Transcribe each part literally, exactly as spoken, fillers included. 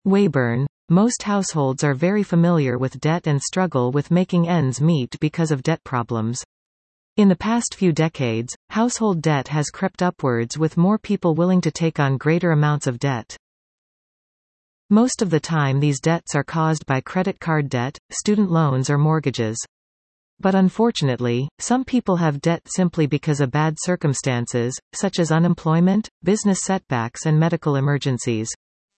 Wayburn. Most households are very familiar with debt and struggle with making ends meet because of debt problems. In the past few decades, household debt has crept upwards with more people willing to take on greater amounts of debt. Most of the time these debts are caused by credit card debt, student loans or mortgages. But unfortunately, some people have debt simply because of bad circumstances, such as unemployment, business setbacks and medical emergencies.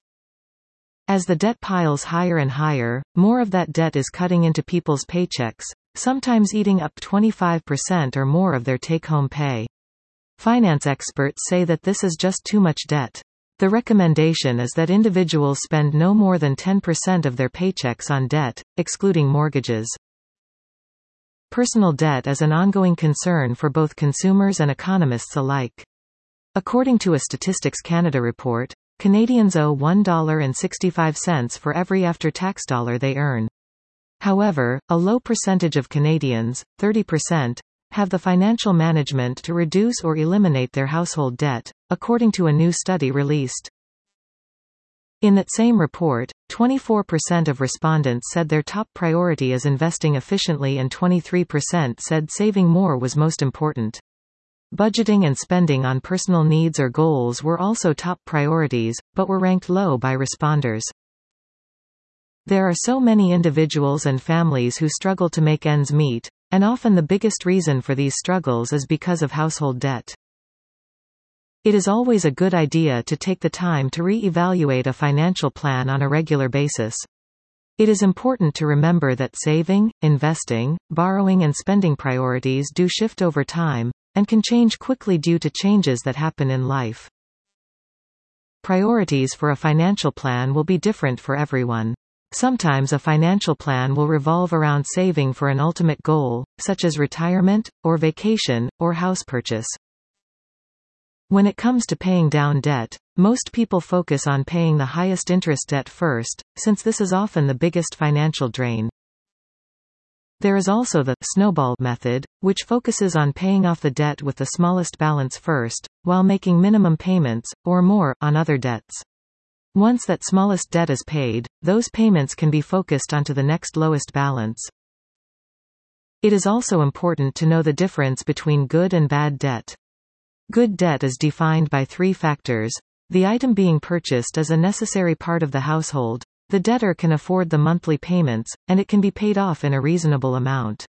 As the debt piles higher and higher, more of that debt is cutting into people's paychecks, sometimes eating up twenty-five percent or more of their take-home pay. Finance experts say that this is just too much debt. The recommendation is that individuals spend no more than ten percent of their paychecks on debt, excluding mortgages. Personal debt is an ongoing concern for both consumers and economists alike. According to a Statistics Canada report, Canadians owe one dollar and sixty-five cents for every after-tax dollar they earn. However, a low percentage of Canadians, thirty percent, have the financial management to reduce or eliminate their household debt, according to a new study released. In that same report, twenty-four percent of respondents said their top priority is investing efficiently and twenty-three percent said saving more was most important. Budgeting and spending on personal needs or goals were also top priorities, but were ranked low by responders. There are so many individuals and families who struggle to make ends meet, and often the biggest reason for these struggles is because of household debt. It is always a good idea to take the time to re-evaluate a financial plan on a regular basis. It is important to remember that saving, investing, borrowing and spending priorities do shift over time, and can change quickly due to changes that happen in life. Priorities for a financial plan will be different for everyone. Sometimes a financial plan will revolve around saving for an ultimate goal, such as retirement, or vacation, or house purchase. When it comes to paying down debt, most people focus on paying the highest interest debt first, since this is often the biggest financial drain. There is also the snowball method, which focuses on paying off the debt with the smallest balance first, while making minimum payments, or more, on other debts. Once that smallest debt is paid, those payments can be focused onto the next lowest balance. It is also important to know the difference between good and bad debt. Good debt is defined by three factors. The item being purchased is a necessary part of the household, the debtor can afford the monthly payments, and it can be paid off in a reasonable amount.